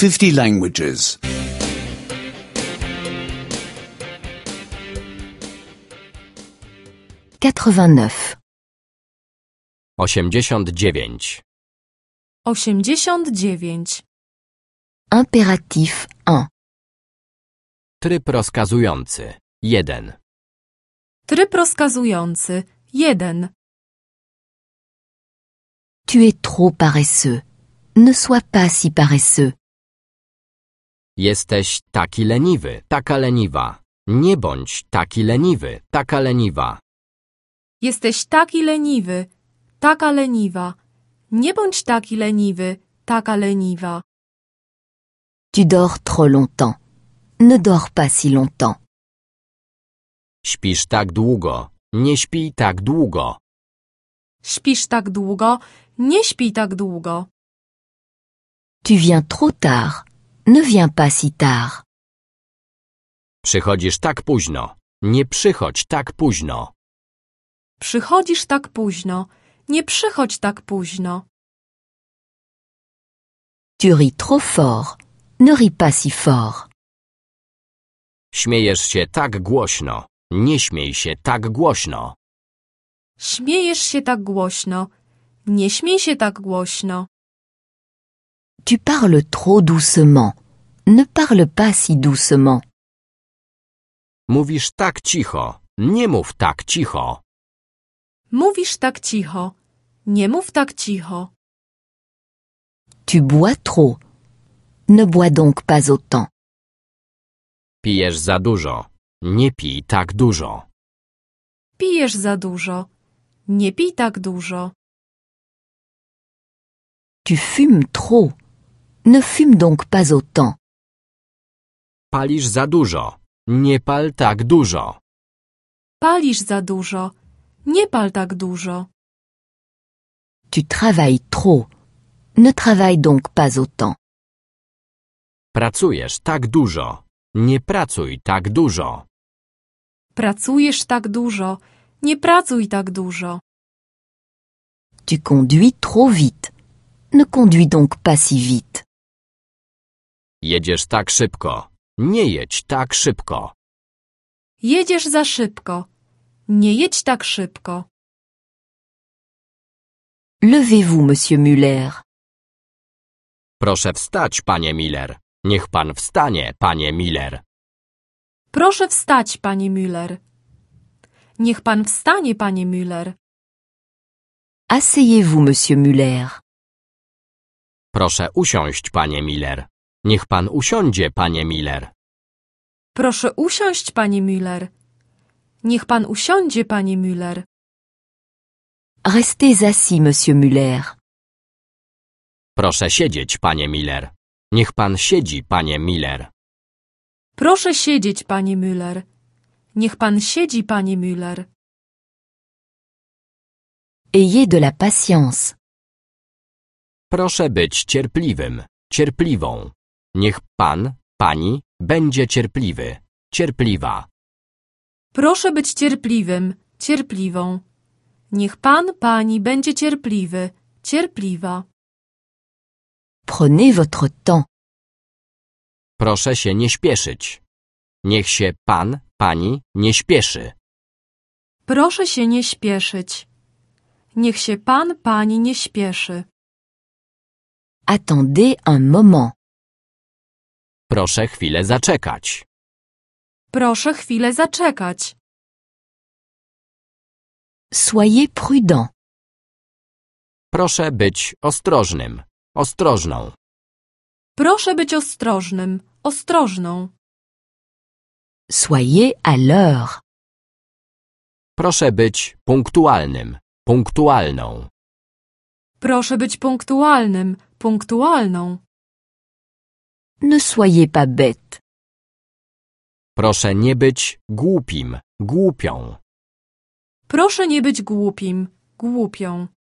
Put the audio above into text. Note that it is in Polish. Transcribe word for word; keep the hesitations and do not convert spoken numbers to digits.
fifty languages. quatre-vingt-neuf. osiemdziesiąt dziewięć. osiemdziesiąt dziewięć. Impératif un. Tryb rozkazujący. jeden. Tryb rozkazujący. jeden. Tu es trop paresseux. Ne sois pas si paresseux. Jesteś taki leniwy, taka leniwa. Nie bądź taki leniwy, taka leniwa. Jesteś taki leniwy, taka leniwa. Nie bądź taki leniwy, taka leniwa. Tu dors trop longtemps. Ne dors pas si longtemps. Śpisz tak długo. Nie śpij tak długo. Śpisz tak długo, nie śpij tak długo. Tu viens trop tard. Ne viens pas si tard. Przychodzisz tak późno. Nie przychodź tak późno. Przychodzisz tak późno, nie przychodź tak późno. Tu ris trop fort. Ne ris pas si fort. Śmiejesz się tak głośno. Nie śmiej się tak głośno. Śmiejesz się tak głośno, nie śmiej się tak głośno. Tu parles trop doucement. Ne parle pas si doucement. Mówisz tak cicho. Nie mów tak cicho. Mówisz tak cicho, nie mów tak cicho. Tu bois trop. Ne bois donc pas autant. Pijesz za dużo. Nie pij tak dużo. Pijesz za dużo, nie pij tak dużo. Tu fumes trop. Ne fume donc pas autant. Palisz za dużo. Nie pal tak dużo. Palisz za dużo, nie pal tak dużo. Tu travailles trop. Ne travaille donc pas autant. Pracujesz tak dużo. Nie pracuj tak dużo. Pracujesz tak dużo, nie pracuj tak dużo. Tu conduis trop vite. Ne conduis donc pas si vite. Jedziesz tak szybko. Nie jedź tak szybko. Jedziesz za szybko, nie jedź tak szybko. Levez-vous, monsieur Muller. Proszę wstać, panie Miller. Niech pan wstanie, panie Miller. Proszę wstać, panie Müller. Niech pan wstanie, panie Müller. Asseyez-vous, monsieur Muller. Proszę usiąść, panie Miller. Niech pan usiądzie, panie Miller. Proszę usiąść, panie Müller. Niech pan usiądzie, panie Müller. Restez assis, monsieur Muller. Proszę siedzieć, panie Miller. Niech pan siedzi, panie Miller. Proszę siedzieć, panie Müller. Niech pan siedzi, panie Müller. Ayez de la patience. Proszę być cierpliwym, cierpliwą. Niech pan, pani, będzie cierpliwy, cierpliwa. Proszę być cierpliwym, cierpliwą. Niech pan, pani będzie cierpliwy, cierpliwa. Prenez votre temps. Proszę się nie śpieszyć. Niech się pan, pani nie śpieszy. Proszę się nie śpieszyć. Niech się pan, pani nie śpieszy. Attendez un moment. Proszę chwilę zaczekać. Proszę chwilę zaczekać. Soyez prudent. Proszę być ostrożnym, ostrożną. Proszę być ostrożnym, ostrożną. Soyez à l'heure. Proszę być punktualnym, punktualną. Proszę być punktualnym, punktualną. Ne soyez pas bête. Proszę nie być głupim, głupią. Proszę nie być głupim, głupią.